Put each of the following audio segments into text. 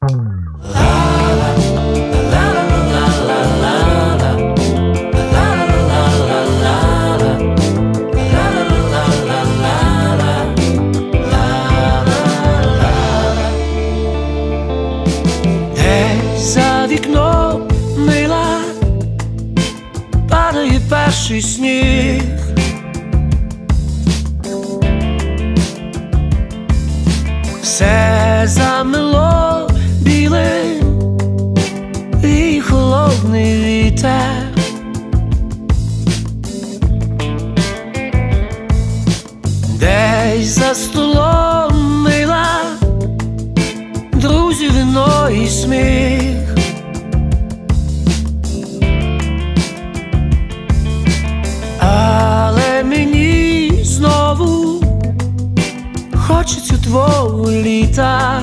За вікном мила падає перший сніг. Все замело білим і холодний вітер. Десь за столом мила, друзі, вино і сміх. Але мені знову хочеться твого літа.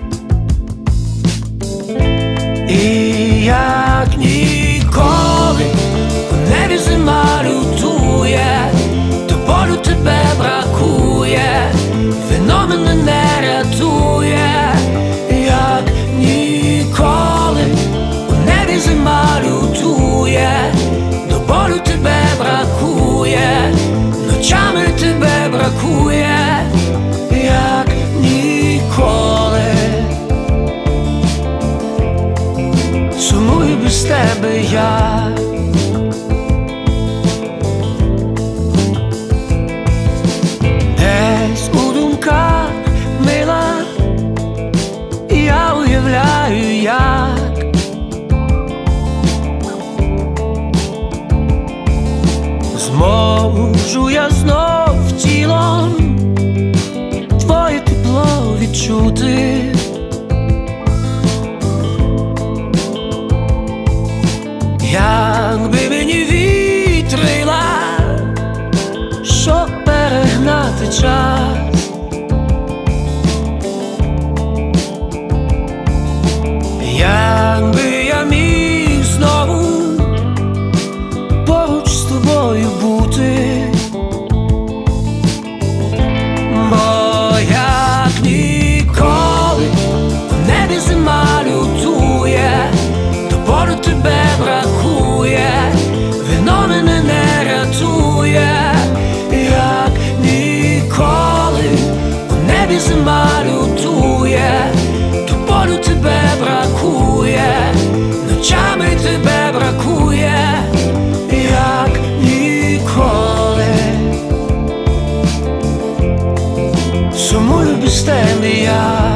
І як ніколи в небі зима лютує, до болю тебе бракує, вино мене не рятує. Як ніколи в небі зима лютує, до болю тебе бракує, ночами тебе бракує. Як ніколи сумую без тебе я. Десь у думках мила я уявляю, як зможу я знов тілом твоє тепло відчути. Якби мені вітрила, щоб перегнати час, якби я міг знову поруч з тобою бути. Бо як ніколи в небі зима лютує, до болю тебе бракує, вино мене не рятує. Як ніколи в небі зима лютує, до болю тебе бракує, ночами тебе бракує. Як ніколи сумую без тебе я.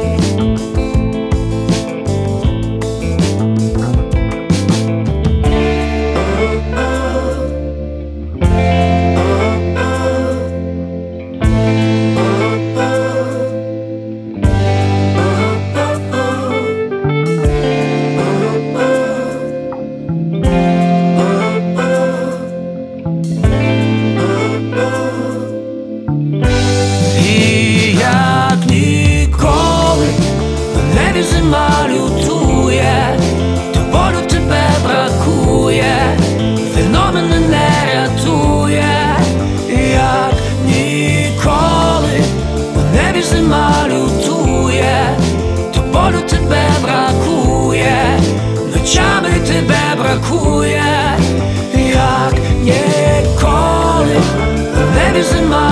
Зима лютує, до болю тебе бракує, вино мене не рятує. Як ніколи в небі зима лютує, до болю тебе бракує, ночами тебе бракує. Як ніколи в небі зима